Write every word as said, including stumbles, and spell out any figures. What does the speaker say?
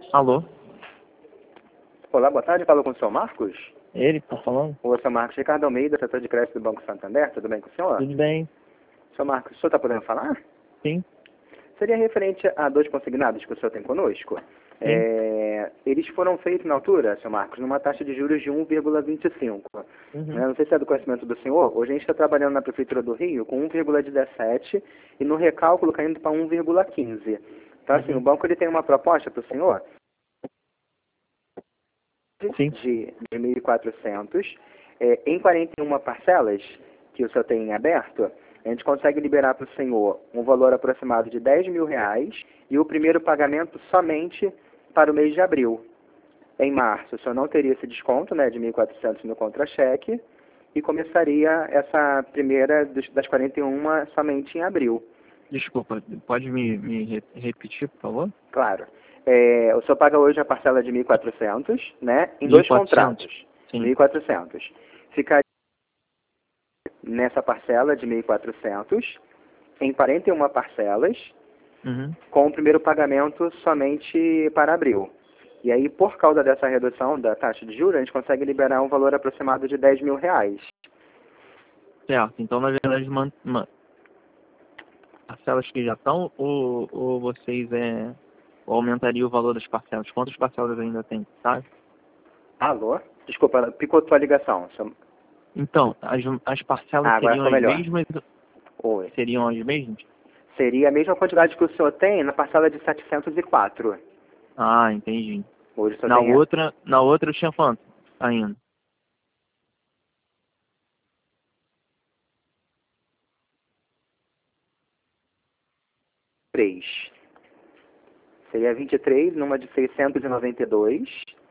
Alô? Olá, boa tarde. Falo com o senhor Marcos? Ele que tá falando? O senhor Marcos Ricardo Almeida, setor de crédito do Banco Santander. Tudo bem com o senhor? Tudo bem? Senhor Marcos, o senhor está podendo falar? Sim, Seria referente a dois consignados que o senhor tem conosco. sim. É, eles foram feitos na altura, senhor Marcos, numa taxa de juros de um vírgula vinte e cinco. Uhum. Eu não sei se é do conhecimento do senhor. Hoje a gente está trabalhando na Prefeitura do Rio com um vírgula dezessete e no recálculo caindo para um vírgula quinze. Então, assim, Uhum. o banco ele tem uma proposta para o senhor Sim. de, de mil e quatrocentos, é, em quarenta e uma parcelas que o senhor tem em aberto, a gente consegue liberar para o senhor um valor aproximado de dez mil reais e o primeiro pagamento somente para o mês de abril. Em março, o senhor não teria esse desconto, né, de mil e quatrocentos no contra-cheque e começaria essa primeira dos- das quarenta e uma somente em abril. Desculpa, pode me, me re- repetir, por favor? Claro. É, o senhor paga hoje a parcela de mil e quatrocentos, né, em Mil e dois quatrocentos. contratos. Sim. mil e quatrocentos. Ficaria nessa parcela de mil e quatrocentos em quarenta e uma parcelas, Uhum. com o primeiro pagamento somente para abril. E aí, por causa dessa redução da taxa de juros, a gente consegue liberar um valor aproximado de dez mil reais. Certo. Então, na verdade, man, man, parcelas que já estão, ou, ou vocês é, ou aumentaria o valor das parcelas? Quantas parcelas ainda tem, sabe? Alô? Desculpa, picotou a ligação. Seu- Então, as, as parcelas Ah, agora seriam ficou as melhor. mesmas? Oi. Seriam as mesmas? Seria a mesma quantidade que o senhor tem na parcela de setecentos e quatro. Ah, entendi. Hoje o senhor Na tem outra, na outra eu tinha quanto ainda? três. Seria vinte e três numa de seiscentos e noventa e dois